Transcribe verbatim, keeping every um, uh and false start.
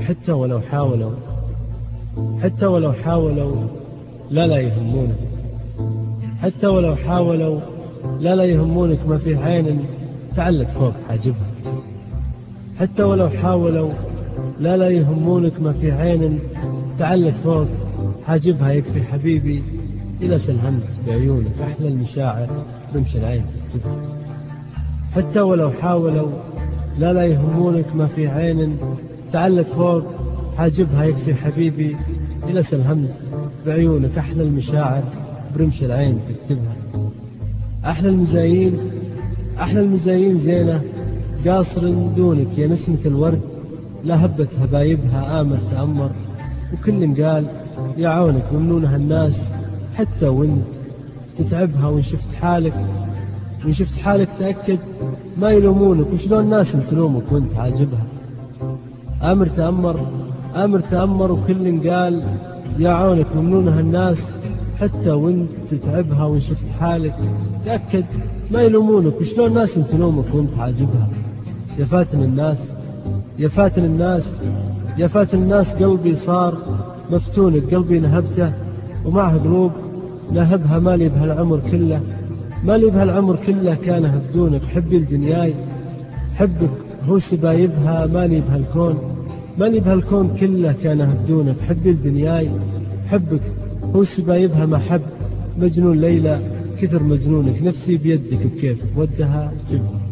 وحتى ولو حاولوا حتى ولو حاولوا لا لا يهمونك، حتى ولو حاولوا لا لا يهمونك ما في عين تعلت فوق حاجبها، حتى ولو حاولوا لا لا يهمونك ما في عين تعلت فوق حاجبها. يكفي حبيبي إذا سلهمت بعيونك أحلى المشاعر برمش العين تكتبها. حتى ولو حاولوا لا لا يهمونك ما في عين تعلت فوق حاجبها. يكفي حبيبي إذا سلهمت بعيونك أحلى المشاعر برمش العين تكتبها. أحلى المزايين أحلى المزايين زينة قاصر دونك يا نسمة الورد، لا هبت هبايبها آمر تأمر، وكل قال يا عونك ممنونها الناس. حتى وانت تتعبها وان شفت حالك وان شفت حالك تأكد ما يلومونك، وشلون الناس تلومك وانت عاجبها. آمر تأمر آمر تأمر وكل قال يا عونك ممنونها الناس. حتى وانت تتعبها وان شفت حالك تأكد ما يلومونك، وشلون الناس تلومك وانت عاجبها. يا فاتن الناس يا فاتن الناس يا فاتن الناس قلبي صار مفتونك، قلبي نهبته ومعه قلوب نهبها. مالي بهالعمر كله مالي بهالعمر كله كان بدونك. حبي لدنياي حبك هو سبايبها، مالي بهالكون مالي بهالكون كله كان بدونك. حبي لدنياي حبك هو سبايبها، ما حب مجنون ليلى كثر مجنونك. نفسي بيدك بكيفك ودها جبها.